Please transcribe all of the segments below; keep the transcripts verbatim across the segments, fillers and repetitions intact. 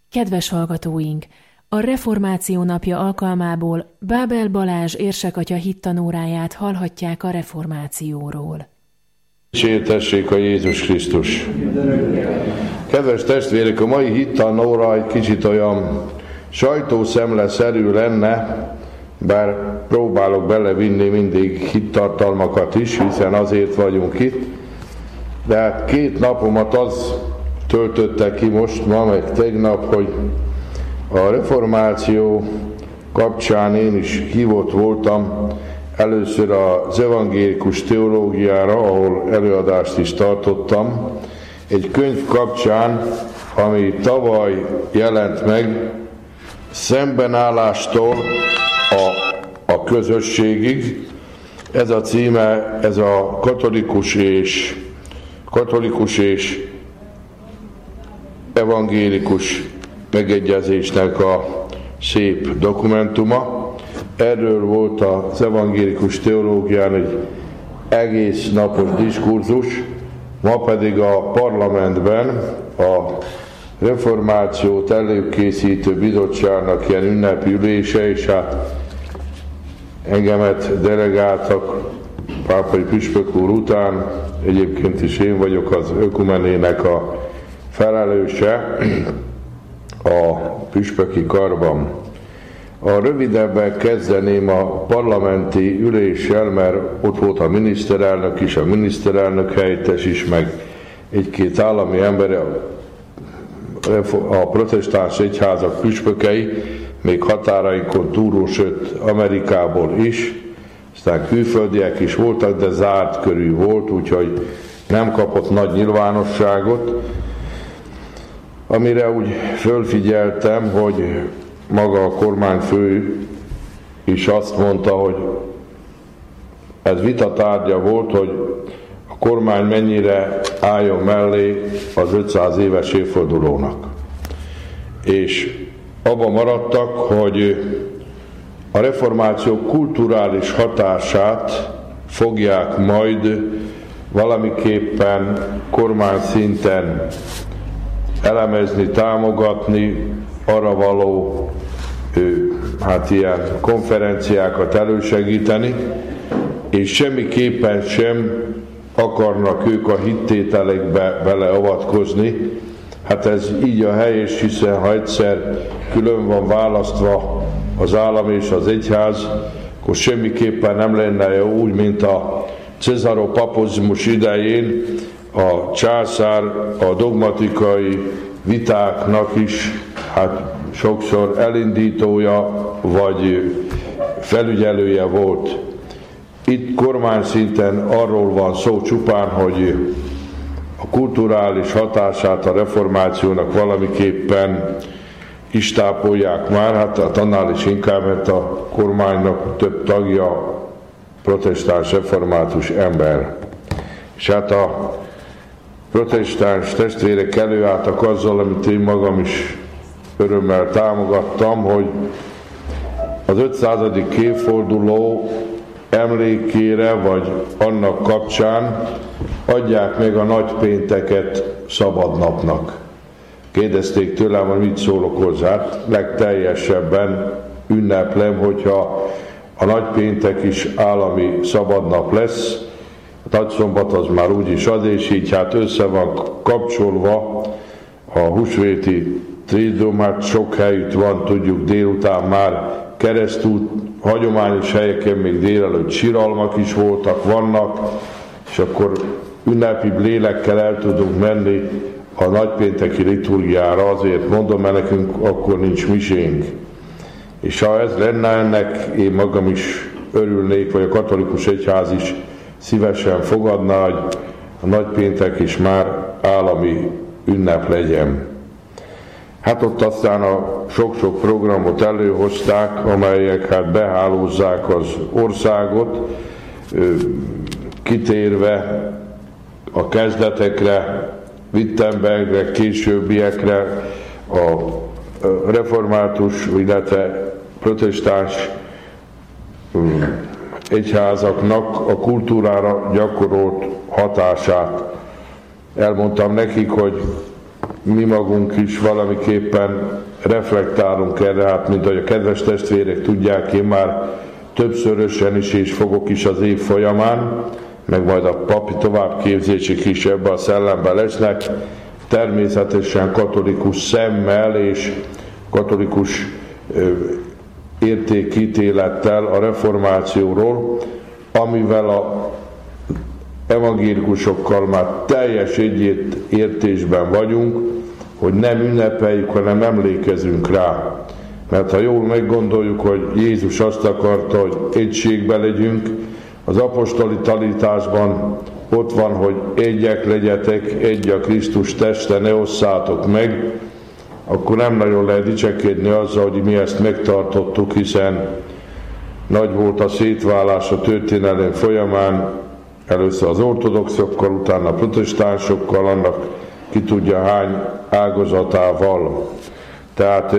Kedves hallgatóink! A Reformáció napja alkalmából Bábel Balázs érsekatya hittanóráját hallhatják a reformációról. Dicsértessék a Jézus Krisztus! Kedves testvérek, a mai hittanóra egy kicsit olyan sajtószemleszerű lenne, bár próbálok belevinni mindig hittartalmakat is, hiszen azért vagyunk itt, de hát két napomat az töltötte ki most, ma meg tegnap, hogy a reformáció kapcsán én is hívott voltam először az evangélikus teológiára, ahol előadást is tartottam, egy könyv kapcsán, ami tavaly jelent meg, Szembenállástól a, a közösségig. Ez a címe, ez a katolikus és katolikus és evangélikus megegyezésnek a szép dokumentuma. Erről volt az evangélikus teológián egy egész napos diskurzus, ma pedig a parlamentben a reformációt előkészítő bizottságnak ilyen ünnepi ülése, és hát engemet delegáltak pápai püspök úr után, egyébként is én vagyok az ökumenének a felelőse a püspöki karban. A rövidebben kezdeném a parlamenti üléssel, mert ott volt a miniszterelnök is, a miniszterelnök helyettes is, meg egy-két állami ember, a protestáns egyházak püspökei, még határainkon túlról, sőt Amerikából is, aztán külföldiek is voltak, de zárt körű volt, úgyhogy nem kapott nagy nyilvánosságot. Amire úgy fölfigyeltem, hogy maga a kormányfő is azt mondta, hogy ez vitatárgya volt, hogy a kormány mennyire álljon mellé az ötszáz éves évfordulónak. És abban maradtak, hogy a reformáció kulturális hatását fogják majd valamiképpen kormány szinten elemezni, támogatni, arra való hát ilyen konferenciákat elősegíteni, és semmiképpen sem akarnak ők a hittételekbe beleavatkozni. Hát ez így a helyes, hiszen ha egyszer külön van választva az állam és az egyház, akkor semmiképpen nem lenne jó úgy, mint a cezaropapozmus idején a császár a dogmatikai vitáknak is hát sokszor elindítója vagy felügyelője volt. Itt kormány szinten arról van szó csupán, hogy a kulturális hatását a reformációnak valamiképpen is tápolják már, hát annál is inkább, mert a kormánynak több tagja protestáns református ember. És hát a protestáns testvérek előálltak azzal, amit én magam is örömmel támogattam, hogy az ötszázadik évforduló emlékére, vagy annak kapcsán adják meg a nagypénteket szabadnapnak. Kérdezték tőlem, hogy mit szólok hozzá. Legteljesebben ünneplem, hogyha a nagypéntek is állami szabadnap lesz. A nagyszombat az már úgyis az, és így hát össze van kapcsolva a húsvéti triduum, hát sok helyütt van, tudjuk, délután már keresztút, hagyományos helyeken még délelőtt siralmak is voltak, vannak, és akkor ünnepi lélekkel el tudunk menni a nagypénteki liturgiára, azért mondom, mert nekünk akkor nincs misénk. És ha ez lenne, ennek én magam is örülnék, vagy a katolikus egyház is szívesen fogadná, hogy a nagypéntek is már állami ünnep legyen. Hát ott aztán a sok-sok programot előhozták, amelyek hát behálózzák az országot, kitérve a kezdetekre, Wittenbergre, későbbiekre, a református, illetve protestáns egyházaknak a kultúrára gyakorolt hatását. Elmondtam nekik, hogy mi magunk is valamiképpen reflektálunk erre, hát mint ahogy a kedves testvérek tudják, én már többszörösen is és fogok is az év folyamán, meg majd a papi továbbképzések is ebbe a szellembe lesznek, természetesen katolikus szemmel és katolikus ö, értékítélettel a reformációról, amivel a evangélikusokkal már teljes egyetértésben vagyunk, hogy nem ünnepeljük, hanem emlékezünk rá. Mert ha jól meggondoljuk, hogy Jézus azt akarta, hogy egységben legyünk, az apostoli tanításban ott van, hogy egyek legyetek, egy a Krisztus teste, ne osszátok meg, akkor nem nagyon lehet dicsekedni azzal, hogy mi ezt megtartottuk, hiszen nagy volt a szétválás a történelem folyamán, először az ortodoxokkal, utána a protestánsokkal, annak ki tudja hány ágazatával. Tehát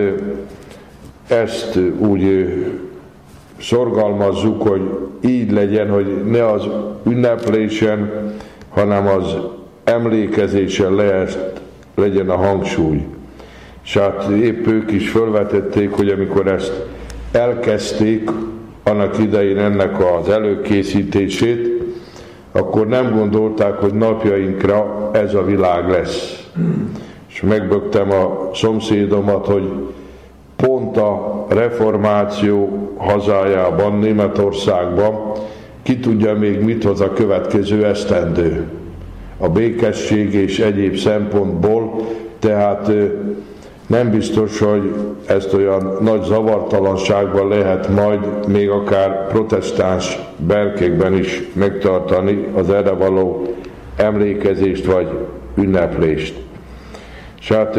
ezt úgy szorgalmazzuk, hogy így legyen, hogy ne az ünneplésen, hanem az emlékezésen lehet, legyen a hangsúly. És hát épp ők is felvetették, hogy amikor ezt elkezdték annak idején ennek az előkészítését, akkor nem gondolták, hogy napjainkra ez a világ lesz. És megböktem a szomszédomat, hogy pont a reformáció hazájában, Németországban ki tudja még mit hoz a következő esztendő. A békesség és egyéb szempontból, tehát nem biztos, hogy ezt olyan nagy zavartalanságban lehet majd még akár protestáns berkekben is megtartani az erre való emlékezést vagy ünneplést. És hát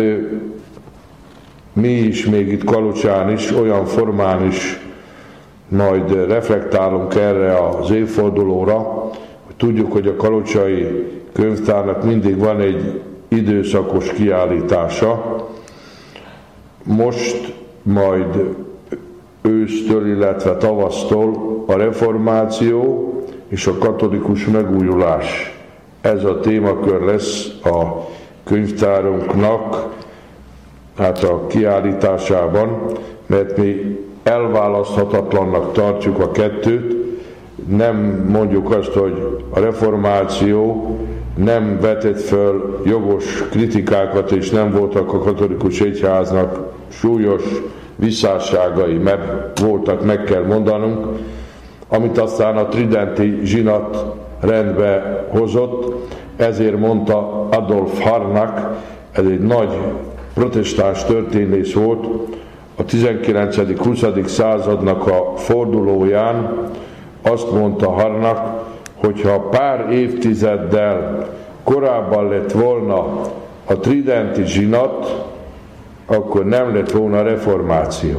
mi is még itt Kalocsán is olyan formán is majd reflektálunk erre az évfordulóra, hogy tudjuk, hogy a kalocsai könyvtárnak mindig van egy időszakos kiállítása. Most majd ősztől, illetve tavasztól a reformáció és a katolikus megújulás. Ez a témakör lesz a könyvtárunknak hát a kiállításában, mert mi elválaszthatatlannak tartjuk a kettőt, nem mondjuk azt, hogy a reformáció nem vetett föl jogos kritikákat, és nem voltak a katolikus egyháznak súlyos visszásságai, mert voltak, meg kell mondanunk, amit aztán a tridenti zsinat rendbe hozott, ezért mondta Adolf Harnack, ez egy nagy protestáns történész volt, a tizenkilencedik-huszadik századnak a fordulóján azt mondta Harnack, hogyha pár évtizeddel korábban lett volna a tridenti zsinat, akkor nem lett volna reformáció.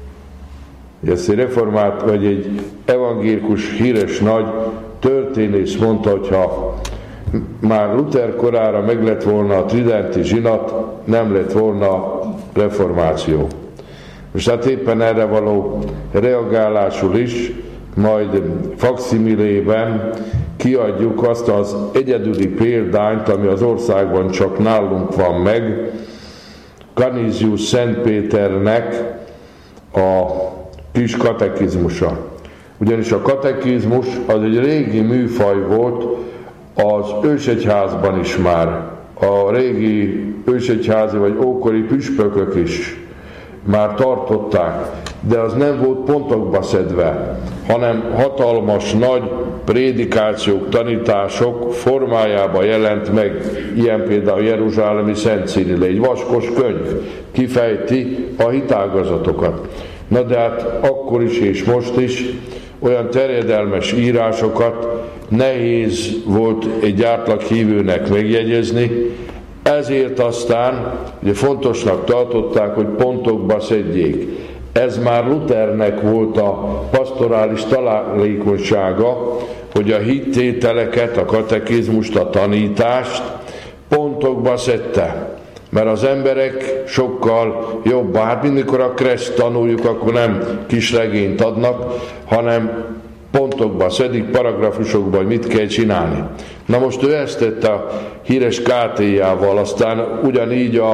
Ezt egy reformát, vagy egy evangélikus híres nagy történész mondta, hogyha már Luther korára meg lett volna a tridenti zsinat, nem lett volna reformáció. Most hát éppen erre való reagálásul is, majd faksimilében kiadjuk azt az egyedüli példányt, ami az országban csak nálunk van meg, Canisius Szent Péternek a kis katekizmusa. Ugyanis a katekizmus az egy régi műfaj volt az ősegyházban is már. A régi ősegyházi vagy ókori püspökök is már tartották, de az nem volt pontokba szedve, hanem hatalmas, nagy prédikációk, tanítások formájában jelent meg, ilyen például a Jeruzsálemi Szent Ciril, egy vaskos könyv, kifejti a hitágazatokat. Na de hát akkor is és most is olyan terjedelmes írásokat nehéz volt egy átlag hívőnek megjegyezni, ezért aztán ugye fontosnak tartották, hogy pontokba szedjék. Ez már Luthernek volt a pastorális találékonysága, hogy a hittételeket, a katekizmust, a tanítást pontokba szedte. Mert az emberek sokkal jobban, hát mindikor a kreszt tanuljuk, akkor nem kis regényt adnak, hanem pontokba szedik, paragrafusokba, hogy mit kell csinálni. Na most ő ezt tette a híres ká té-jával, aztán ugyanígy a,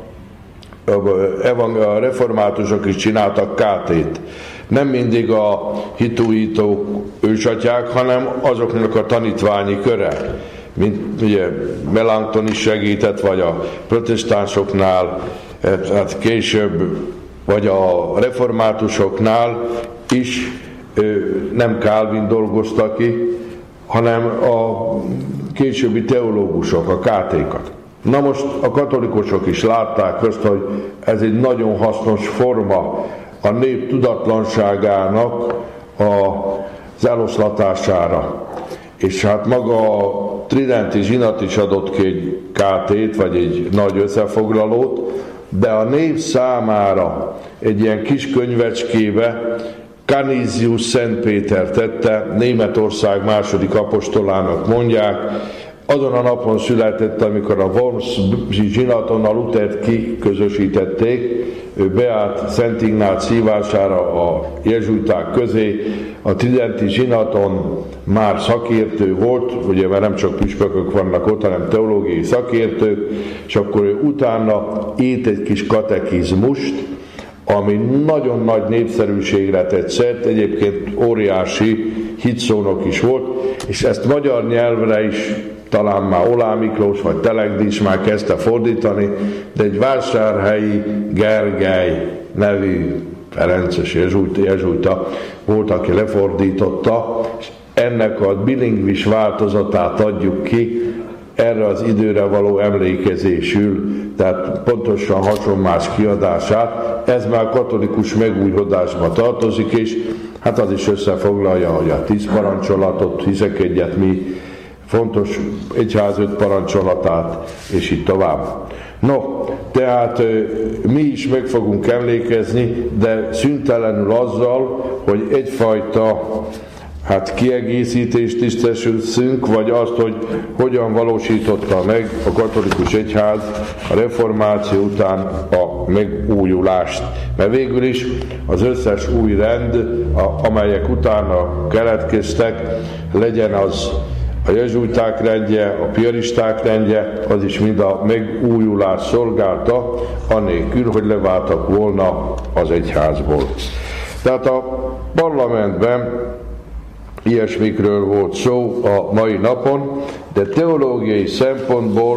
a, a reformátusok is csináltak ká té-t. Nem mindig a hitújító ősatyák, hanem azoknak a tanítványi köre. Mint ugye Melanchthon is segített, vagy a protestánsoknál, hát később, vagy a reformátusoknál is nem Calvin dolgozta ki, hanem a későbbi teológusok, a ká té-kat. Na most a katolikusok is látták azt, hogy ez egy nagyon hasznos forma a nép tudatlanságának az eloszlatására. És hát maga a Tridenti zsinat is adott ki egy ká té-t, vagy egy nagy összefoglalót, de a nép számára egy ilyen kis könyvecskébe Canisius Szent Péter tette, Németország második apostolának mondják. Azon a napon született, amikor a Wormsi zsinaton a Lutert kiközösítették, ő beállt Szent Ignác hívására a jezsuiták közé, a Tridenti zsinaton már szakértő volt, ugye mert nem csak püspökök vannak ott, hanem teológiai szakértők, és akkor ő utána írt egy kis katekizmust, ami nagyon nagy népszerűségre tett szert, egyébként óriási hitszónok is volt, és ezt magyar nyelvre is talán már Olá Miklós vagy Telegdi is már kezdte fordítani, de egy vásárhelyi Gergely nevű ferences jezsuita volt, aki lefordította, és ennek a bilingvis változatát adjuk ki erre az időre való emlékezésül, tehát pontosan hasonlás kiadását. Ez már katolikus megújhodásba tartozik, és hát az is összefoglalja, hogy a tíz parancsolatot, hiszek egyet mi, fontos egyház öt parancsolatát, és így tovább. No, tehát mi is meg fogunk emlékezni, de szüntelenül azzal, hogy egyfajta hát kiegészítést is teszünk, vagy azt, hogy hogyan valósította meg a katolikus egyház a reformáció után a megújulást. Mert végül is az összes új rend, a, amelyek utána keletkeztek, legyen az a jezsuiták rendje, a piaristák rendje, az is mind a megújulás szolgálta, anélkül, hogy leváltak volna az egyházból. Tehát a parlamentben ilyesmikről volt szó a mai napon, de teológiai szempontból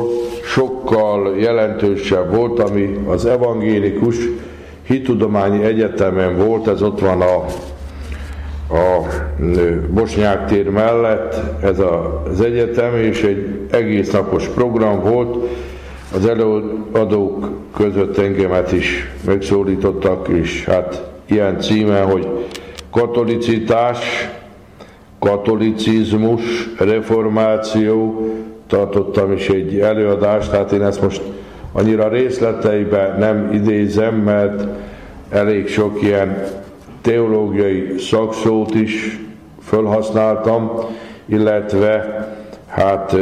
sokkal jelentősebb volt, ami az evangélikus hittudományi egyetemen volt, ez ott van a, a Bosnyák tér mellett, ez a, az egyetem, és egy egész napos program volt, az előadók között engemet is megszólítottak, és hát ilyen címe, hogy katolicitás, katolicizmus, reformáció, tartottam is egy előadást, tehát én ezt most annyira részleteiben nem idézem, mert elég sok ilyen teológiai szakszót is felhasználtam, illetve hát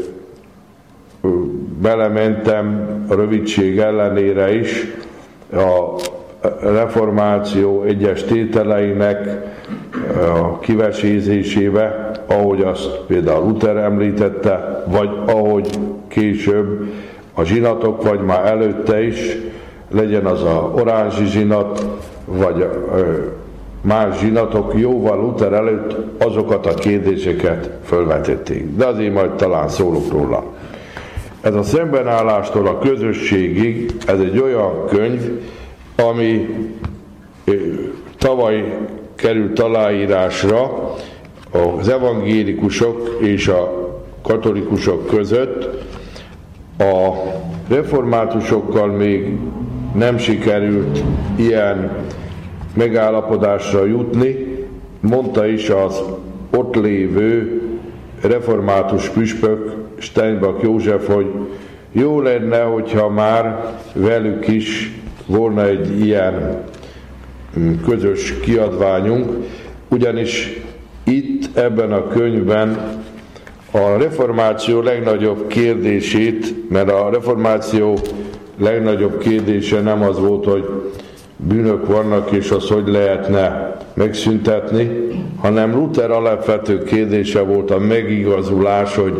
belementem a rövidség ellenére is a reformáció egyes tételeinek a kivesézésébe, ahogy azt például Luther említette, vagy ahogy később a zsinatok, vagy már előtte is, legyen az a oránzsi zsinat, vagy más zsinatok, jóval Luther előtt azokat a kérdéseket fölvetették. De azért majd talán szólok róla. Ez a szembenállástól a közösségig, ez egy olyan könyv, ami tavaly került aláírásra az evangélikusok és a katolikusok között. A reformátusokkal még nem sikerült ilyen megállapodásra jutni, mondta is az ott lévő református püspök Steinbach József, hogy jó lenne, hogyha már velük is volna egy ilyen közös kiadványunk, ugyanis itt ebben a könyvben a reformáció legnagyobb kérdését, mert a reformáció legnagyobb kérdése nem az volt, hogy bűnök vannak, és az hogy lehetne megszüntetni, hanem Luther alapvető kérdése volt a megigazulás, hogy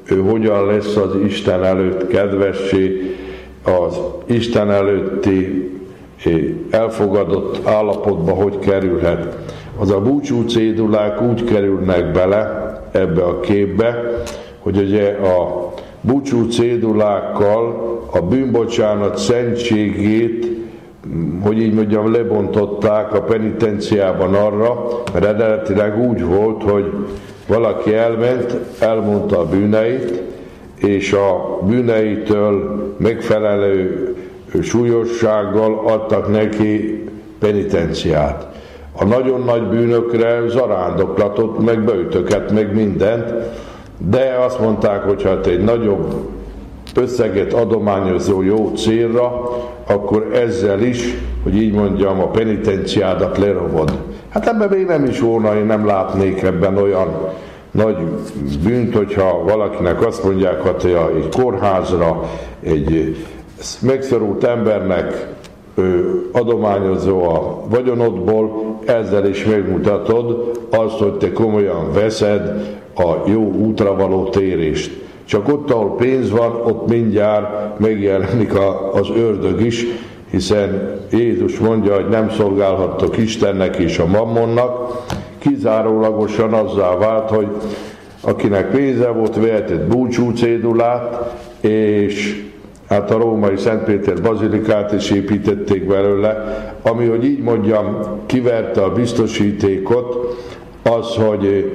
ő hogyan lesz az Isten előtt kedvessé, az Isten előtti elfogadott állapotba hogy kerülhet. Az a búcsú cédulák úgy kerülnek bele ebbe a képbe, hogy ugye a búcsú cédulákkal a bűnbocsánat szentségét, hogy így mondjam, lebontották a penitenciában arra, mert eredetileg úgy volt, hogy valaki elment, elmondta a bűneit, és a bűneitől megfelelő súlyossággal adtak neki penitenciát. A nagyon nagy bűnökre zarándoklatot, meg böjtöket, meg mindent, de azt mondták, hogy hát egy nagyobb összeget adományozó jó célra, akkor ezzel is, hogy így mondjam, a penitenciádat lerovod. Hát ebben még nem is volna, én nem látnék ebben olyan nagy bűnt, hogyha valakinek azt mondják, hogy egy kórházra, egy megszorult embernek adományozó a vagyonodból, ezzel is megmutatod azt, hogy te komolyan veszed a jó útra való térést. Csak ott, ahol pénz van, ott mindjárt megjelenik a, az ördög is, hiszen Jézus mondja, hogy nem szolgálhattok Istennek és a mammonnak, kizárólagosan azzá vált, hogy akinek pénze volt, vehetett búcsú cédulát, és hát a római Szent Péter bazilikát is építették belőle, ami, hogy így mondjam, kiverte a biztosítékot, az, hogy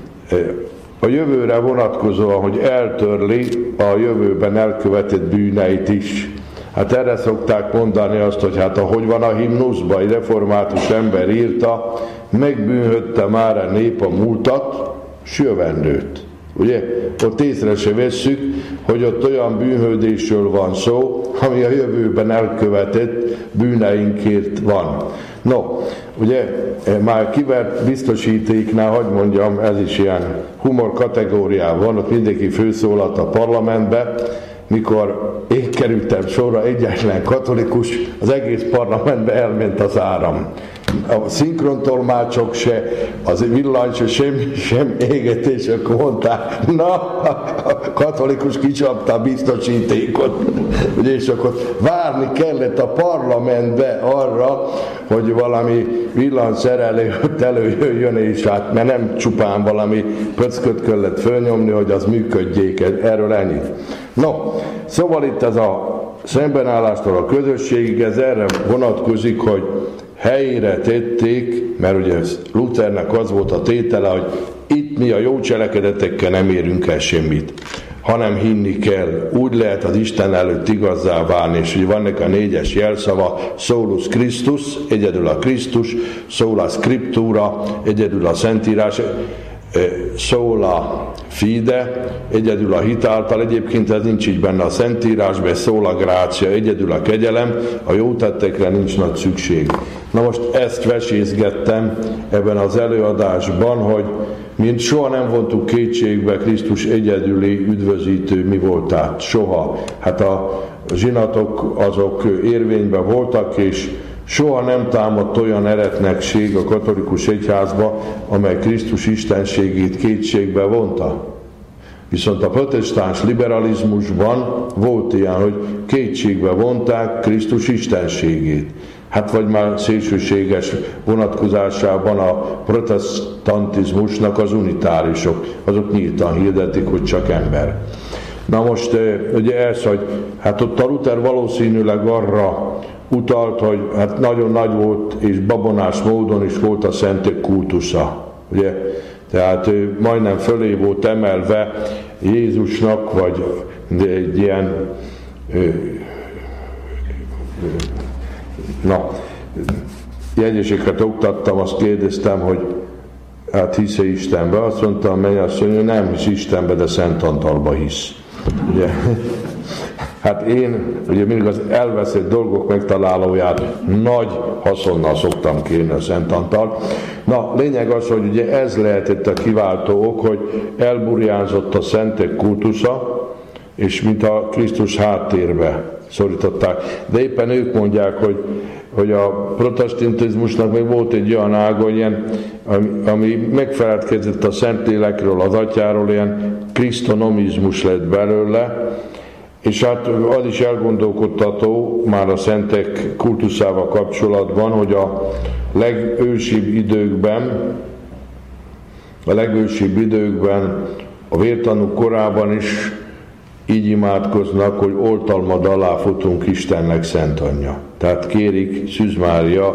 a jövőre vonatkozóan, hogy eltörli a jövőben elkövetett bűneit is. Hát erre szokták mondani azt, hogy hát ahogy van a himnuszban, egy református ember írta, megbűnhödte már a nép a múltat, s jövendőt. Ugye? Ott észre se vesszük, hogy ott olyan bűnhődésről van szó, ami a jövőben elkövetett bűneinkért van. No, ugye már kivert biztosítéknál, hogy mondjam, ez is ilyen humor kategóriában van, ott mindenki főszólalt a parlamentbe, mikor én kerültem sorra, egyetlen katolikus, az egész parlamentbe elment az áram. A szinkrontolmácsok se, az villany se, semmi sem égett, és akkor mondták, na, a katolikus kicsapta a biztosítékot. És akkor várni kellett a parlamentbe arra, hogy valami villanyszerelő előjöjjön, és hát, mert nem csupán valami pöcköt kellett fölnyomni, hogy az működjék, erről ennyit. No, szóval itt ez a szembenállástól a közösségig, ez erre vonatkozik, hogy helyére tették, mert ugye Luthernek az volt a tétele, hogy itt mi a jó cselekedetekkel nem érünk el semmit, hanem hinni kell. Úgy lehet az Isten előtt igazzá válni, és ugye vannak a négyes jelszava, solus Christus, egyedül a Krisztus, sola scriptura, egyedül a Szentírás, sola fide, egyedül a hit által, egyébként ez nincs így benne a Szentírásban, sola gratia, egyedül a kegyelem, a jó tettekre nincs nagy szükség. Na most ezt vesézgettem ebben az előadásban, hogy mint soha nem vontuk kétségbe Krisztus egyedüli üdvözítő mi voltát, soha. Hát a zsinatok azok érvényben voltak, és soha nem támadt olyan eretnekség a katolikus egyházba, amely Krisztus istenségét kétségbe vonta. Viszont a protestáns liberalizmusban volt ilyen, hogy kétségbe vonták Krisztus istenségét. Hát vagy már szélsőséges vonatkozásában a protestantizmusnak az unitárisok, azok nyíltan hirdetik, hogy csak ember. Na most ugye ez, hogy hát ott a Luther valószínűleg arra utalt, hogy hát nagyon nagy volt és babonás módon is volt a szentek kultusza. Ugye? Tehát ő majdnem fölé volt emelve Jézusnak, vagy egy ilyen na, jegyeseket oktattam, azt kérdeztem, hogy hát hisz-e Istenbe? Azt mondta a mennyasszony, hogy nem hisz Istenbe, de Szent Antalba hisz. Ugye? Hát én ugye mindig az elveszett dolgok megtalálóját nagy haszonnal szoktam kérni a Szent Antalt. Na, lényeg az, hogy ugye ez lehetett a kiváltó ok, hogy elburjánzott a szentek kultusza, és mint a Krisztus háttérbe szorították. De éppen ők mondják, hogy hogy a protestantizmusnak még volt egy olyan ága, ilyen, ami, ami megfeledkezett a Szentlélekről, az Atyáról, ilyen krisztonomizmus lett belőle, és hát az is elgondolkodtató már a szentek kultuszával kapcsolatban, hogy a legősibb időkben, a legősibb időkben, a vértanúk korában is így imádkoznak, hogy oltalmad alá futunk Istennek Szent Anyja. Tehát kérik Szűz Mária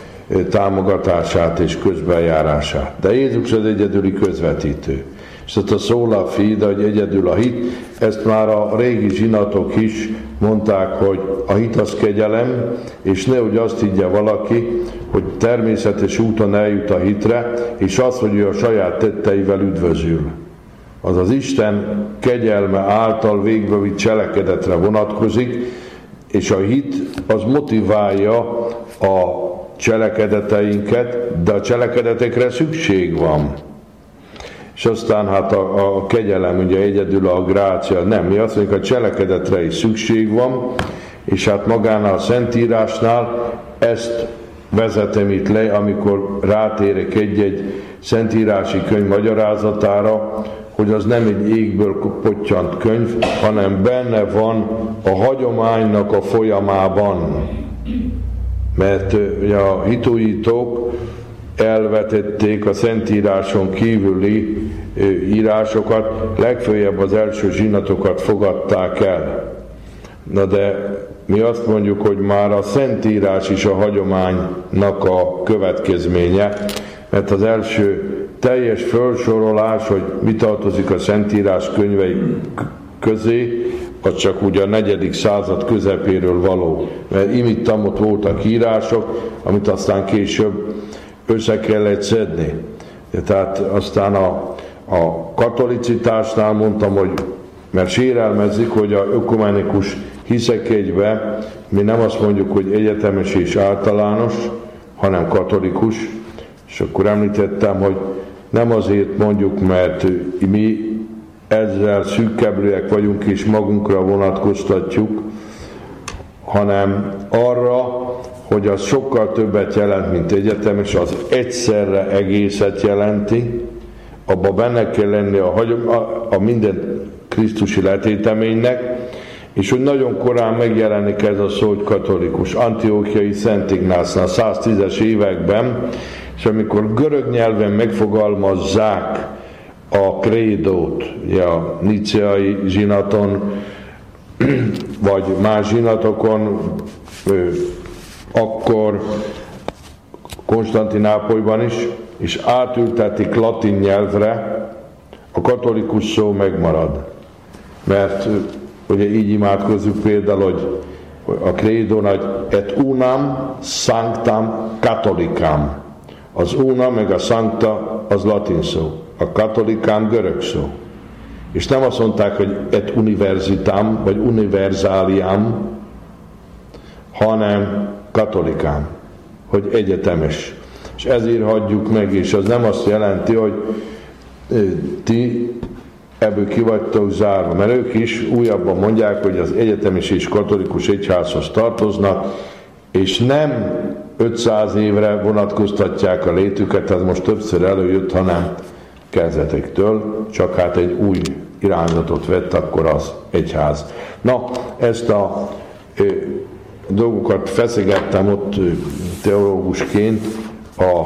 támogatását és közbenjárását. De Jézus az egyedüli közvetítő. És ott a sola fide, hogy egyedül a hit, ezt már a régi zsinatok is mondták, hogy a hit az kegyelem, és nehogy azt higgye valaki, hogy természetes úton eljut a hitre, és azt, hogy ő a saját tetteivel üdvözül. Az az Isten kegyelme által végbevitt cselekedetre vonatkozik, és a hit az motiválja a cselekedeteinket, de a cselekedetekre szükség van. És aztán hát a, a kegyelem, ugye egyedül a grácia, nem, mi azt mondjuk, a cselekedetre is szükség van, és hát magánál a Szentírásnál ezt vezetem itt le, amikor rátérek egy-egy szentírási könyv magyarázatára, hogy az nem egy égből pottyant könyv, hanem benne van a hagyománynak a folyamában. Mert ugye a hitújítók elvetették a Szentíráson kívüli írásokat, legfőjebb az első zsinatokat fogadták el. Na de mi azt mondjuk, hogy már a Szentírás is a hagyománynak a következménye, mert az első teljes felsorolás, hogy mi tartozik a Szentírás könyvei közé, az csak ugye a negyedik század közepéről való. Mert imittam, ott voltak írások, amit aztán később össze kellett szedni. Tehát aztán a, a katolicitásnál mondtam, hogy mert sérelmezik, hogy a ökumenikus hiszekegyben mi nem azt mondjuk, hogy egyetemes és általános, hanem katolikus, és akkor említettem, hogy nem azért mondjuk, mert mi ezzel szűkkebbőek vagyunk és magunkra vonatkoztatjuk, hanem arra, hogy az sokkal többet jelent, mint egyetem, és az egyszerre egészet jelenti, abban benne kell lenni a, a, a minden krisztusi letéteménynek, és hogy nagyon korán megjelenik ez a szó, hogy katolikus. Antiochiai Szent Ignásznál száztízes években, és amikor görög nyelven megfogalmazzák a krédót, ugye a niceai zsinaton, vagy más zsinatokon, akkor Konstantinápolyban is, és átültetik latin nyelvre, a katolikus szó megmarad. Mert ugye így imádkozzuk például, hogy a krédón, hogy et unam sanctam catholicam. Az una meg a sancta az latin szó, a katolikám görög szó. És nem azt mondták, hogy et universitam, vagy universaliam, hanem katolikám, hogy egyetemes. És ezért hagyjuk meg, és az nem azt jelenti, hogy ti ebből ki vagytok zárva, mert ők is újabban mondják, hogy az egyetemes és katolikus egyházhoz tartoznak, és nem ötszáz évre vonatkoztatják a létüket, ez most többször előjött, hanem kezdetektől, csak hát egy új irányzatot vett akkor az egyház. Na, ezt a e, dolgokat feszegettem ott teológusként a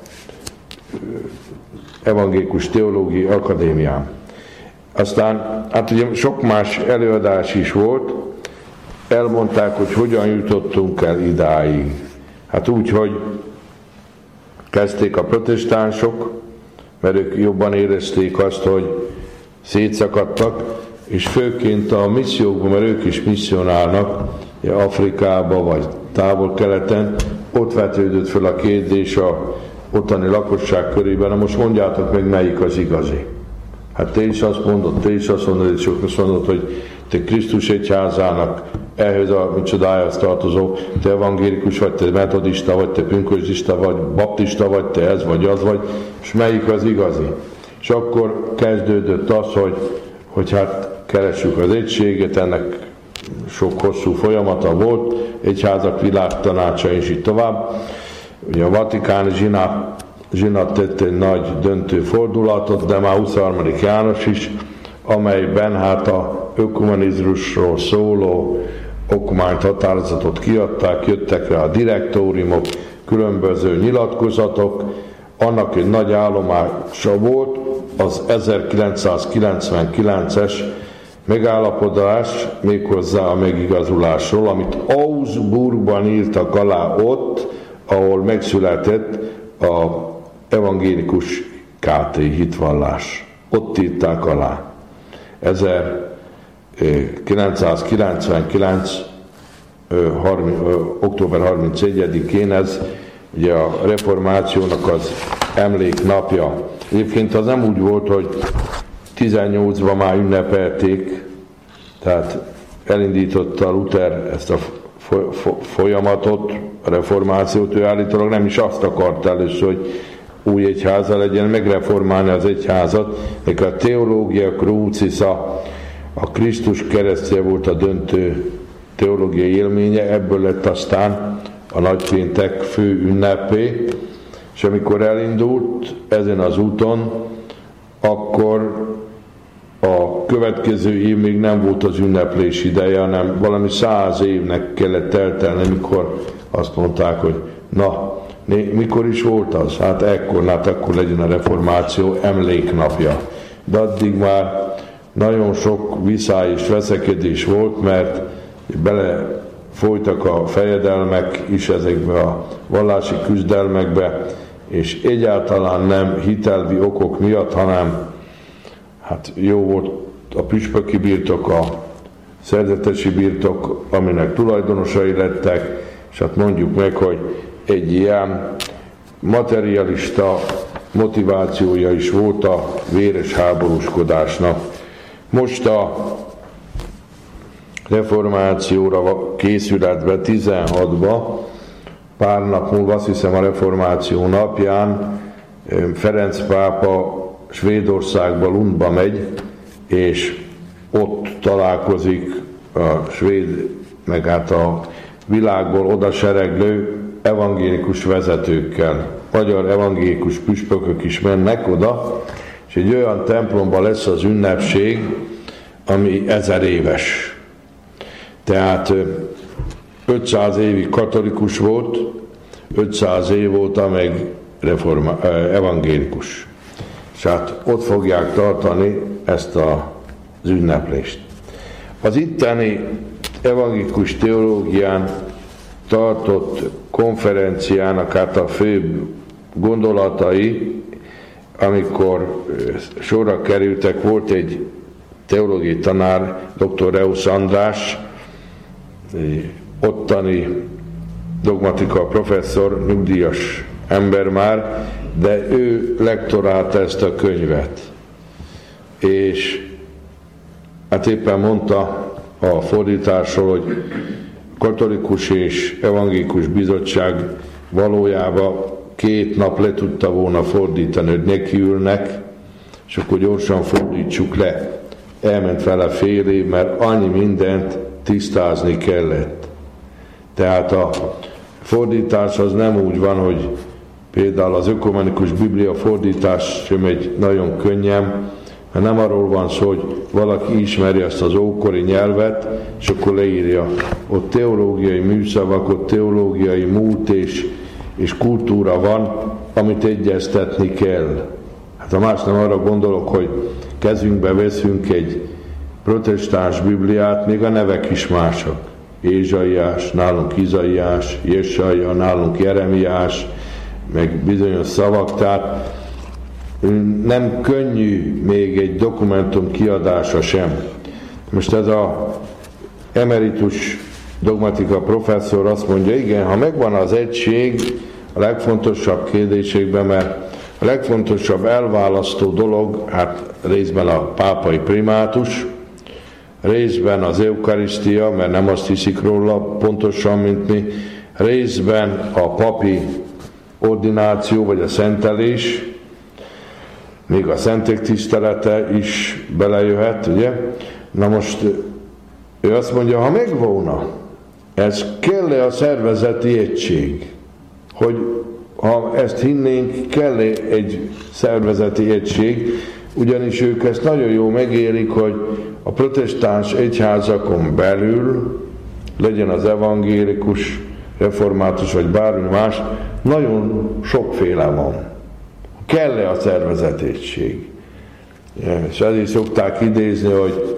Evangélikus Teológiai Akadémián. Aztán, hát ugye sok más előadás is volt, elmondták, hogy hogyan jutottunk el idáig. Hát úgy, hogy kezdték a protestánsok, mert ők jobban érezték azt, hogy szétszakadtak, és főként a missziókban, mert ők is misszionálnak, Afrikába vagy távol-keleten, ott vetődött fel a kérdés a ottani lakosság körében, na most mondjátok meg, melyik az igazi. Hát te is azt mondod, te is azt mondod, és azt mondod, hogy te Krisztus egyházának ehhez a micsodájához tartozó, te evangélikus vagy, te metodista vagy, te pünkösdista vagy, baptista vagy, te ez vagy, az vagy, és melyik az igazi. És akkor kezdődött az, hogy, hogy hát keressük az egységet, ennek sok hosszú folyamata volt, egyházak világtanácsa és így tovább. Ugye a vatikáni zsinat, zsinat tett egy nagy döntő fordulatot, de már huszonharmadik János is, amelyben hát a ökumenizmusról szóló okmányt, határozatot kiadták, jöttek rá a direktóriumok, különböző nyilatkozatok. Annak egy nagy állomása volt az ezerkilencszázkilencvenkilences megállapodás, méghozzá a megigazulásról, amit Augsburgban írtak alá ott, ahol megszületett a evangélikus ká té hitvallás. Ott írták alá. ezerkilencszázkilencvenkilenc. október harmincegyedikén ez ugye a reformációnak az emléknapja. Egyébként az nem úgy volt, hogy tizennyolcban már ünnepelték, tehát elindította Luther ezt a folyamatot, a reformációt, ő állítólag nem is azt akart először, hogy új egyháza legyen, megreformálni az egyházat, neki a teológia crucis, a, a Krisztus keresztje volt a döntő teológiai élménye, ebből lett aztán a nagypéntek fő ünnepé, és amikor elindult ezen az úton, akkor a következő év még nem volt az ünneplés ideje, hanem valami száz évnek kellett eltelni, mikor azt mondták, hogy na, mikor is volt az? Hát ekkor, hát akkor legyen a reformáció emléknapja. De addig már nagyon sok viszály és veszekedés volt, mert bele folytak a fejedelmek is ezekbe a vallási küzdelmekbe, és egyáltalán nem hitelvi okok miatt, hanem hát jó volt a püspöki birtok, a szerzetesi birtok, aminek tulajdonosai lettek, és hát mondjuk meg, hogy egy ilyen materialista motivációja is volt a véres háborúskodásnak. Most a reformációra készületbe tizenhatba, pár nap múlva, azt hiszem a reformáció napján Ferenc pápa Svédországba, Lundba megy, és ott találkozik a svéd, meg hát a világból oda sereglő evangélikus vezetőkkel. Magyar evangélikus püspökök is mennek oda, és egy olyan templomban lesz az ünnepség, ami ezer éves. Tehát ötszáz évig katolikus volt, ötszáz év volt, meg reforma, evangélikus. És hát ott fogják tartani ezt a, az ünneplést. Az itteni evangélikus teológián tartott konferenciának hát a főbb gondolatai, amikor sorra kerültek, volt egy teológiai tanár, doktor Reusz András, ottani dogmatika professzor, nyugdíjas ember már, de ő lektorálta ezt a könyvet. És hát éppen mondta a fordításról, hogy katolikus és evangélikus bizottság valójában két nap le tudta volna fordítani, hogy nekiülnek, és akkor gyorsan fordítsuk le. Elment vele fél év, mert annyi mindent tisztázni kellett. Tehát a fordítás az nem úgy van, hogy például az ökumenikus biblia fordítás sem egy nagyon könnyen, mert nem arról van szó, hogy valaki ismeri ezt az ókori nyelvet, és akkor leírja. Ott teológiai műszavak, ott teológiai múlt és, és kultúra van, amit egyeztetni kell. Hát ha más nem arra gondolok, hogy kezünkbe veszünk egy protestáns bibliát, még a nevek is mások. Ézsaiás, nálunk Izaiás, Jesaja, nálunk Jeremiás, meg bizonyos szavak, tehát nem könnyű még egy dokumentum kiadása sem. Most ez a emeritus dogmatika professzor azt mondja, igen, ha megvan az egység a legfontosabb kérdésekben, mert a legfontosabb elválasztó dolog, hát részben a pápai primátus, részben az eukarisztia, mert nem azt hiszik róla pontosan, mint mi, részben a papi ordináció, vagy a szentelés, még a szentek tisztelete is belejöhet, ugye? Na most ő azt mondja, ha megvolna, ez kell-e a szervezeti egység, hogy ha ezt hinnénk, kell egy szervezeti egység, ugyanis ők ezt nagyon jól megélik, hogy a protestáns egyházakon belül, legyen az evangélikus, református vagy bármi más, nagyon sokféle van. Kell-e a szervezeti egység? És ezért szokták idézni, hogy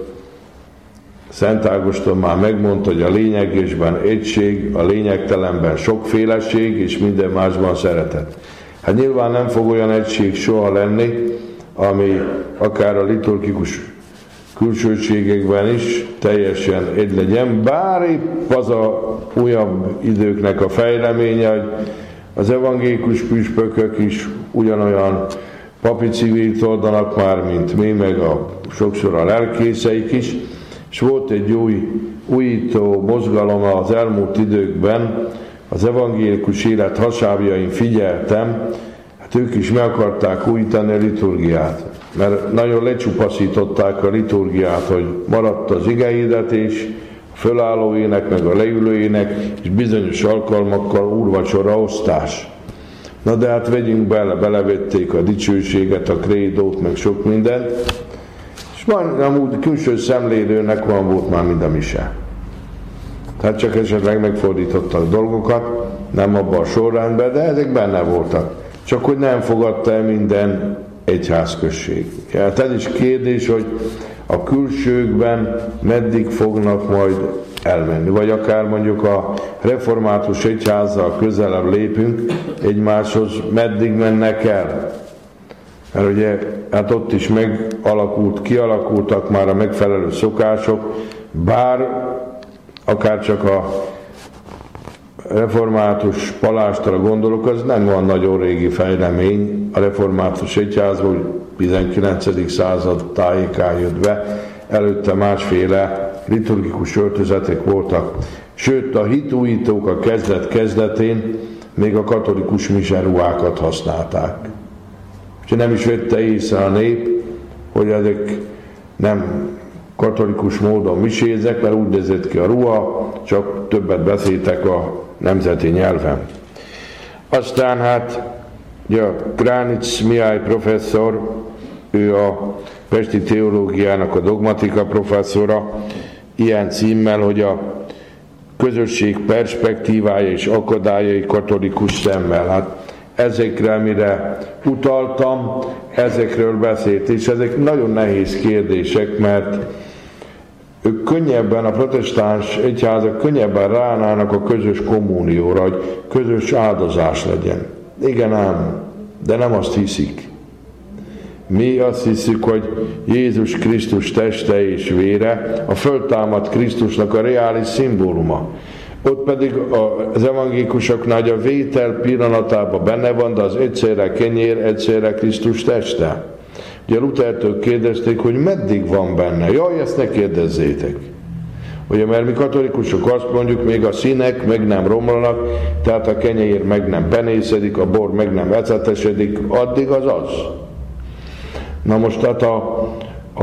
Szent Ágoston már megmondta, hogy a lényegesben egység, a lényegtelenben sokféleség, és minden másban szeretet. Hát nyilván nem fog olyan egység soha lenni, ami akár a liturgikus külsőségekben is teljesen egy legyen, bár épp az a újabb időknek a fejleménye, hogy az evangélikus püspökök is ugyanolyan papi civilt oldanak már, mint mi, meg a, sokszor a lelkészeik is, és volt egy új, újító mozgalom az elmúlt időkben, az evangélikus élet hasábjain figyeltem, hát ők is meg akarták újítani a liturgiát, mert nagyon lecsupaszították a liturgiát, hogy maradt az igehirdetés, a fölállóének, meg a leülőének, és bizonyos alkalmakkal úrvacsora osztás. Na de hát vegyünk bele, belevették a dicsőséget, a krédót, meg sok mindent, és majdnem úgy külső szemlélőnek van volt már mind a mise. Tehát csak esetleg megfordítottak dolgokat, nem abban a sorrendben, de ezek benne voltak. Csak hogy nem fogadta el minden egyházközség. Hát ez is kérdés, hogy a külsőkben meddig fognak majd elmenni. Vagy akár mondjuk a református egyházzal közelebb lépünk egymáshoz, meddig mennek el. Mert ugye hát ott is megalakult, kialakultak már a megfelelő szokások, bár akár csak a református palástra gondolok, az nem van nagyon régi fejlemény. A református egyházból hogy tizenkilencedik század tájékán jött be, előtte másféle liturgikus öltözetek voltak. Sőt, a hitújítók a kezdet-kezdetén még a katolikus miseruhákat használták. És nem is vette észre a nép, hogy ezek nem katolikus módon misézek, mert úgy nézett ki a ruha, csak többet beszéltek a nemzeti nyelven. Aztán hát ja, Kránitz Mihály professzor, ő a pesti teológiának a dogmatika professzora, ilyen címmel, hogy a közösség perspektívája és akadályai katolikus szemmel. Hát ezekre, mire utaltam, ezekről beszélt, és ezek nagyon nehéz kérdések, mert ők könnyebben, a protestáns egyházak könnyebben ráállnának a közös kommunióra, hogy közös áldozás legyen. Igen ám, de nem azt hiszik. Mi azt hiszük, hogy Jézus Krisztus teste és vére, a föltámadt Krisztusnak a reális szimbóluma. Ott pedig az evangélikusoknál, hogy a vétel pillanatában benne van, de az egyszerre kenyér, egyszerre Krisztus teste. Ugye Luthertől kérdezték, hogy meddig van benne. Jaj, ezt ne kérdezzétek. Ugye, mert mi katolikusok azt mondjuk, még a színek meg nem romlanak, tehát a kenyér meg nem penészedik, a bor meg nem ecetesedik, addig az az. Na most tehát a, a,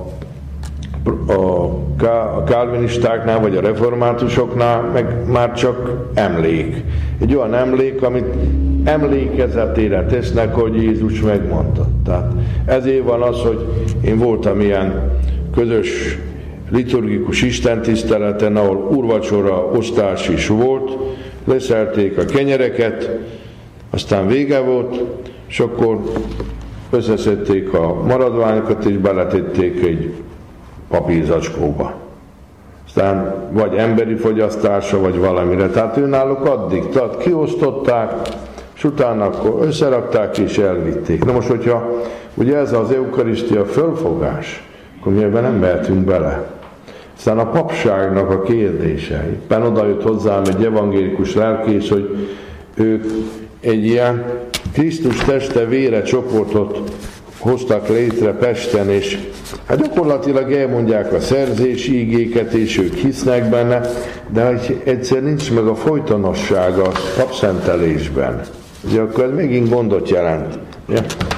a, a kálvinistáknál, vagy a reformátusoknál meg már csak emlék. Egy olyan emlék, amit emlékezetére tesznek, hogy Jézus megmondta. Tehát ezért van az, hogy én voltam ilyen közös liturgikus istentiszteleten, ahol úrvacsora osztás is volt, leszelték a kenyereket, aztán vége volt, és akkor összeszedték a maradványokat, és beletették egy papírzacskóba. Aztán vagy emberi fogyasztása, vagy valamire. Tehát őnáluk addig, tehát kiosztották, és utána akkor összerakták és elvitték. Na most, hogyha ugye ez az eukarisztia fölfogás, akkor mi ebben nem mehetünk bele. Aztán a papságnak a kérdése. Éppen oda jött hozzám egy evangélikus lelkész, hogy ők egy ilyen Krisztus teste vére csoportot hoztak létre Pesten, és hát gyakorlatilag elmondják a szerzési igéket, és ők hisznek benne, de hogy egyszer nincs meg a folytonossága a papszentelésben, ugye akkor ez megint gondot jelent. Ja?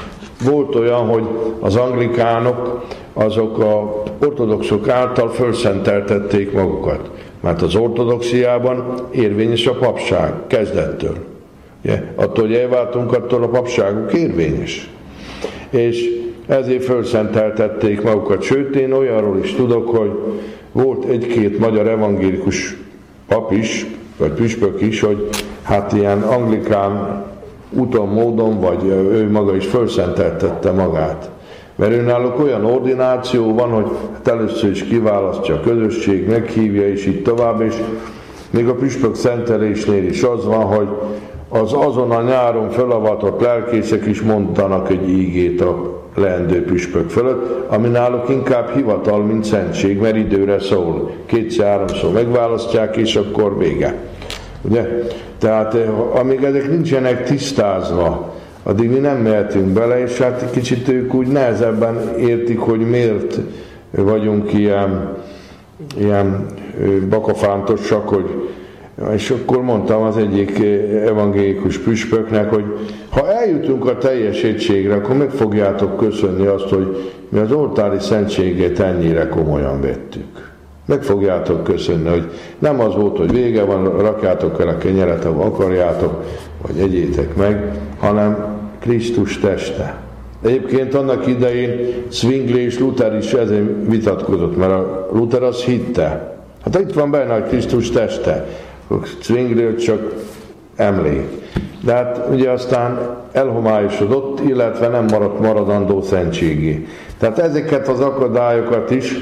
volt olyan, hogy az anglikánok azok a ortodoxok által fölszenteltették magukat. Mert az ortodoxiában érvényes a papság kezdettől. Ugye? Attól, hogy elváltunk, attól a papságuk érvényes. És ezért fölszenteltették magukat. Sőt, én olyanról is tudok, hogy volt egy-két magyar evangélikus pap is, vagy püspök is, hogy hát ilyen anglikán úton, módon, vagy ő maga is fölszenteltette magát. Mert őnáluk olyan ordináció van, hogy hát először is kiválasztja a közösség, meghívja, és így tovább, és még a püspök szentelésnél is az van, hogy az azon a nyáron felavatott lelkészek is mondanak egy ígét a leendő püspök fölött, ami náluk inkább hivatal, mint szentség, mert időre szól. Kétszer-háromszor megválasztják, és akkor vége. Ugye? Tehát amíg ezek nincsenek tisztázva, addig mi nem mehetünk bele, és hát kicsit ők úgy nehezebben értik, hogy miért vagyunk ilyen, ilyen bakafántosak, hogy és akkor mondtam az egyik evangélikus püspöknek, hogy ha eljutunk a teljesítségre, akkor meg fogjátok köszönni azt, hogy mi az oltári szentségét ennyire komolyan vettük. Meg fogjátok köszönni, hogy nem az volt, hogy vége van, rakjátok el a kenyeret, ha akarjátok, vagy egyétek meg, hanem Krisztus teste. Egyébként annak idején Zwingli és Luther is ezért vitatkozott, mert a Luther azt hitte. Hát itt van benne a Krisztus teste. Zwingli csak emlék. De hát ugye aztán elhomályosodott, illetve nem maradt maradandó szentségé. Tehát ezeket az akadályokat is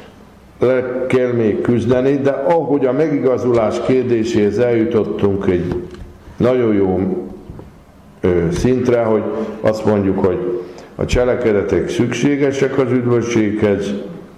le kell még küzdeni, de ahogy a megigazulás kérdéséhez eljutottunk egy nagyon jó szintre, hogy azt mondjuk, hogy a cselekedetek szükségesek az üdvösséghez,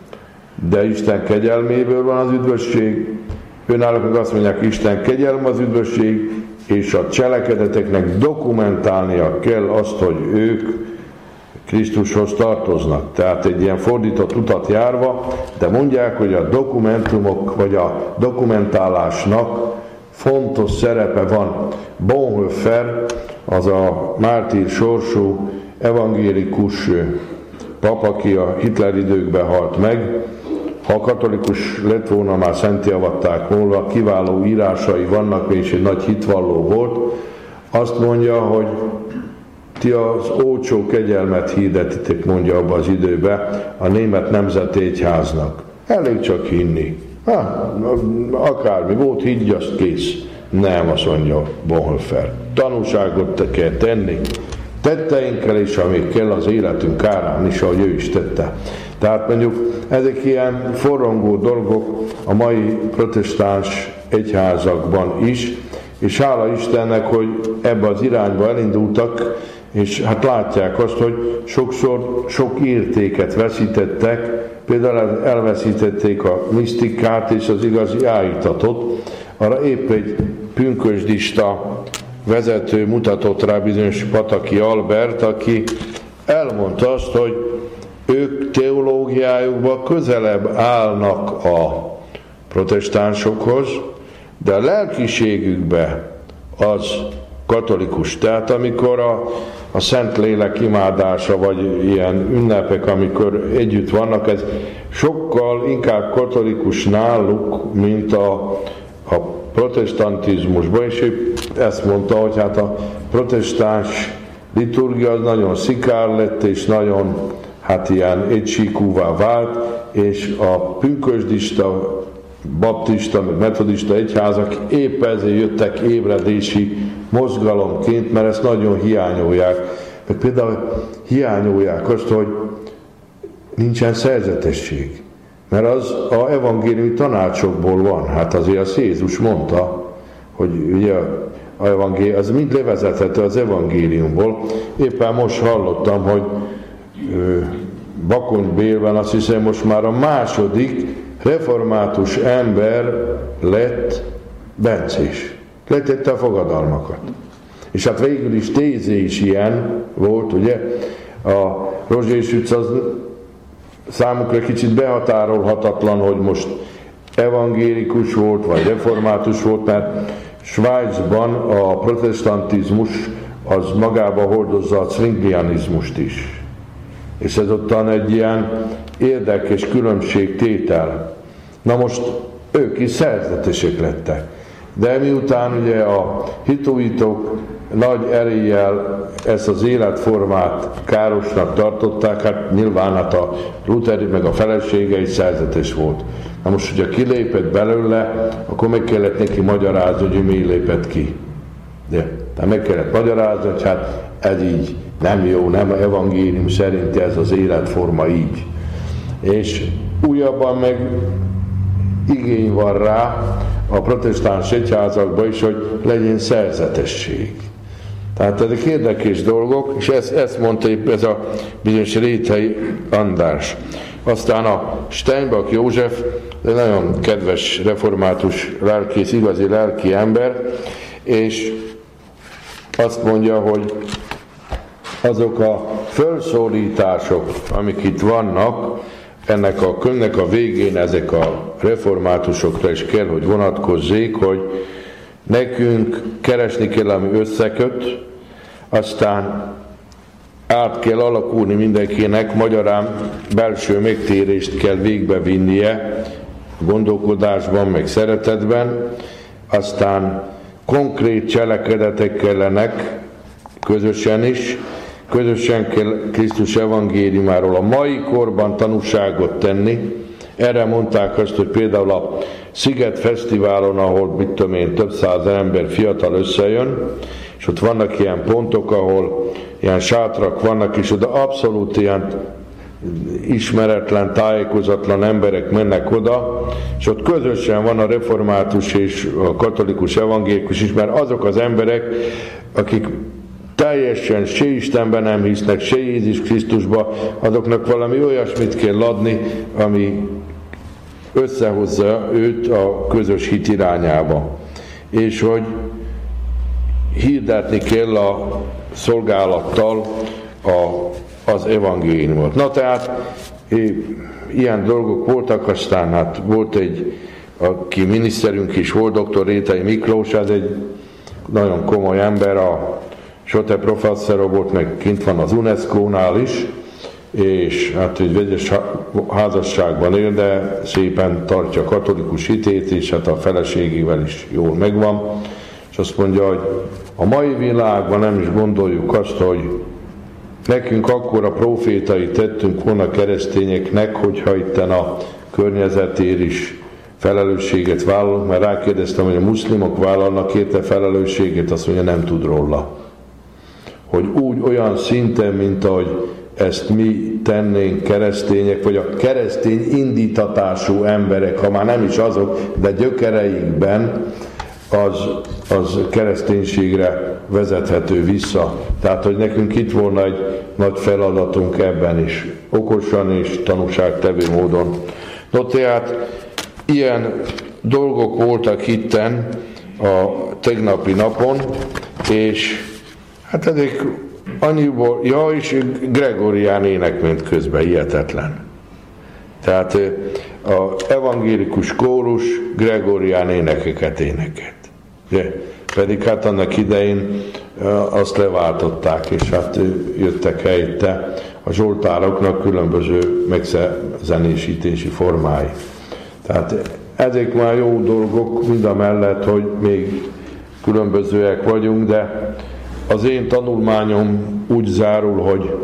de Isten kegyelméből van az üdvösség, önállók meg azt mondják, Isten kegyelme az üdvösség, és a cselekedeteknek dokumentálnia kell azt, hogy ők Krisztushoz tartoznak. Tehát egy ilyen fordított utat járva, de mondják, hogy a dokumentumok, vagy a dokumentálásnak fontos szerepe van. Bonhoeffer, az a mártír sorsú evangélikus pap, aki a Hitler időkben halt meg, ha katolikus lett volna, már szentté avatták volna, kiváló írásai vannak, és egy nagy hitvalló volt, azt mondja, hogy ti az olcsó kegyelmet hirdetitek, mondja abban az időben a német nemzeti egyháznak. Elég csak hinni. Ha, akármi volt, higgy, azt kész. Nem, azt mondja Bonhoeffer. Tanúságot kell tenni. Tetteinkkel is, amíg kell az életünk árán is, ahogy ő is tette. Tehát mondjuk ezek ilyen forrongó dolgok a mai protestáns egyházakban is, és hála Istennek, hogy ebbe az irányba elindultak, és hát látják azt, hogy sokszor sok értéket veszítettek, például elveszítették a misztikát és az igazi állítatot. Arra épp egy pünkösdista vezető mutatott rá, bizonyos Pataki Albert, aki elmondta azt, hogy ők teológiájukban közelebb állnak a protestánsokhoz, de a lelkiségükben az katolikus. Tehát amikor a, a Szentlélek imádása, vagy ilyen ünnepek, amikor együtt vannak, ez sokkal inkább katolikus náluk, mint a, a protestantizmusban, és ő ezt mondta, hogy hát a protestáns liturgia az nagyon szikár lett, és nagyon hát ilyen egysíkúvá vált, és a pünkösdista, baptista, metodista egyházak épp ezért jöttek ébredési mozgalomként, mert ezt nagyon hiányolják. Meg például hiányolják azt, hogy nincsen szerzetesség. Mert az a evangéliumi tanácsokból van. Hát azért az Jézus mondta, hogy ugye a evangélium, az mind levezethető az evangéliumból. Éppen most hallottam, hogy Bakony Bélben azt hiszem most már a második református ember lett Bencés. Letette a fogadalmakat. És hát végül is Tézé is ilyen volt, ugye? A Rozsés utca az számukra kicsit behatárolhatatlan, hogy most evangélikus volt, vagy református volt, mert Svájcban a protestantizmus az magába hordozza a zwinglianizmust is. És ez ottan egy ilyen érdekes különbségtétel. Na most ők is szerzetesek lettek. De miután ugye a hitúitok nagy eréllyel ezt az életformát károsnak tartották, hát nyilván hát a Lutheri meg a felesége is szerzetes volt. Na most, hogyha kilépett belőle, akkor meg kellett neki magyarázni, hogy mi lépett ki. De, de meg kellett magyarázni, hogy hát ez így nem jó, nem evangélium szerint ez az életforma így. És újabban meg igény van rá a protestáns egyházakban is, hogy legyen szerzetesség. Tehát ezek érdekes dolgok, és ezt, ezt mondta épp ez a bizonyos Réthely András. Aztán a Steinbach József, egy nagyon kedves református lelkész, igazi lelki ember, és azt mondja, hogy azok a felszólítások, amik itt vannak, ennek a könyvnek a végén ezek a reformátusokra is kell, hogy vonatkozzék, hogy nekünk keresni kell, ami összeköt, aztán át kell alakulni mindenkinek, magyarán belső megtérést kell végbevinnie gondolkodásban, meg szeretetben, aztán konkrét cselekedetek kellenek közösen is, közösen kell Krisztus evangéliumáról a mai korban tanúságot tenni. Erre mondták azt, hogy például a Sziget Fesztiválon, ahol mit tudom én, több száz ember fiatal összejön, és ott vannak ilyen pontok, ahol ilyen sátrak vannak, és oda abszolút ilyen ismeretlen, tájékozatlan emberek mennek oda, és ott közösen van a református és a katolikus evangélikus is, mert azok az emberek, akik teljesen se Istenben nem hisznek, se Jézus Krisztusba, azoknak valami olyasmit kell adni, ami összehozza őt a közös hit irányába. És hogy hirdetni kell a szolgálattal a, az evangéliumot. Na tehát ilyen dolgok voltak, aztán hát volt egy, aki miniszterünk is volt, doktor Réthely Miklós, ez egy nagyon komoly ember, a Sote professzora volt, meg kint van az UNESCO-nál is, és hát egy vegyes házasságban él, de szépen tartja a katolikus hitét, és hát a feleségével is jól megvan. És azt mondja, hogy a mai világban nem is gondoljuk azt, hogy nekünk akkora profétai tettünk volna keresztényeknek, hogyha itten a környezetért is felelősséget vállalunk, mert rákérdeztem, hogy a muszlimok vállalnak érte felelősséget, azt mondja, nem tud róla. Hogy úgy olyan szinten, mint ahogy ezt mi tennénk keresztények, vagy a keresztény indítatású emberek, ha már nem is azok, de gyökereikben az, az kereszténységre vezethető vissza. Tehát, hogy nekünk itt volna egy nagy feladatunk ebben is, okosan és tanúságtevő módon. No, tehát ilyen dolgok voltak itten a tegnapi napon, és hát ezek annyiból, ja, és Gregorián énekment közben, hihetetlen. Tehát az evangélikus kórus Gregorián énekeket énekelt. De pedig hát annak idején azt leváltották, és hát jöttek helyette a zsoltároknak különböző megzenésítési formái. Tehát ezek már jó dolgok, mind a mellett, hogy még különbözőek vagyunk, de az én tanulmányom úgy zárul, hogy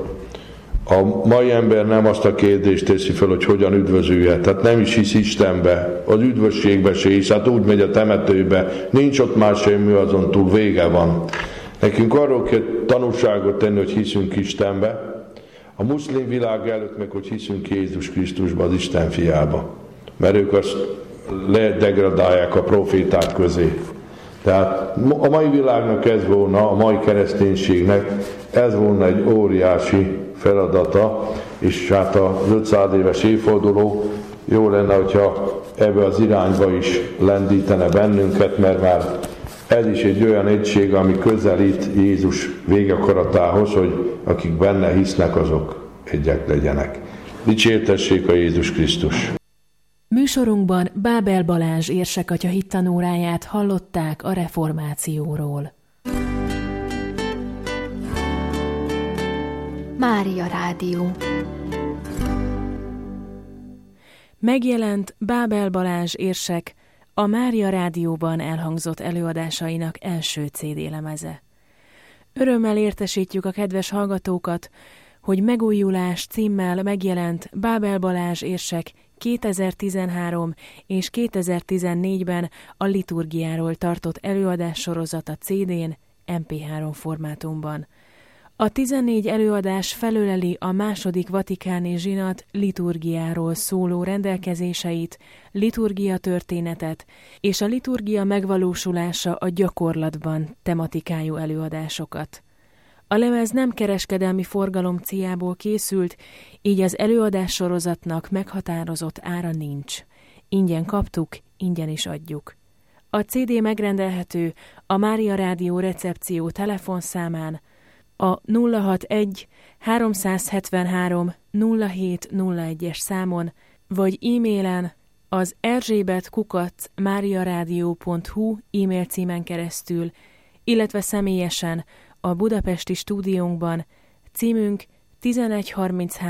a mai ember nem azt a kérdést teszi fel, hogy hogyan üdvözülje. Tehát nem is hisz Istenbe, az üdvösségbe se hisz, hát úgy megy a temetőbe, nincs ott már semmi, azon túl vége van. Nekünk arról kell tanúságot tenni, hogy hiszünk Istenbe, a muszlim világ előtt meg, hogy hiszünk Jézus Krisztusba, az Isten fiába. Mert ők azt ledegradálják a proféták közé. Tehát a mai világnak ez volna, a mai kereszténységnek ez volna egy óriási feladata, és hát az ötszáz éves évforduló jó lenne, hogyha ebbe az irányba is lendítene bennünket, mert már ez is egy olyan egység, ami közelít Jézus végakaratához, hogy akik benne hisznek, azok egyek legyenek. Dicsértessék a Jézus Krisztus! Műsorunkban Bábel Balázs érsekatya hittanóráját hallották a reformációról. Mária Rádió. Megjelent Bábel Balázs érsek a Mária Rádióban elhangzott előadásainak első cé dé lemeze. Örömmel értesítjük a kedves hallgatókat, hogy Megújulás címmel megjelent Bábel Balázs érsek kétezer-tizenhárom és kétezer-tizennégyben a liturgiáról tartott előadássorozata cé dén, em pé három formátumban. A tizennégy előadás felöleli a második vatikáni zsinat liturgiáról szóló rendelkezéseit, liturgia történetet és a liturgia megvalósulása a gyakorlatban tematikájú előadásokat. A lemez nem kereskedelmi forgalom céljából készült, így az előadássorozatnak meghatározott ára nincs. Ingyen kaptuk, ingyen is adjuk. A cé dé megrendelhető a Mária Rádió recepció telefonszámán, a nulla hatvanegy háromszázhetvenhárom nulla hét nulla egyes számon, vagy e-mailen az erzsébet kukac máriaradio pont hu e-mail címen keresztül, illetve személyesen a budapesti stúdiónkban, címünk tizenegy harminchárom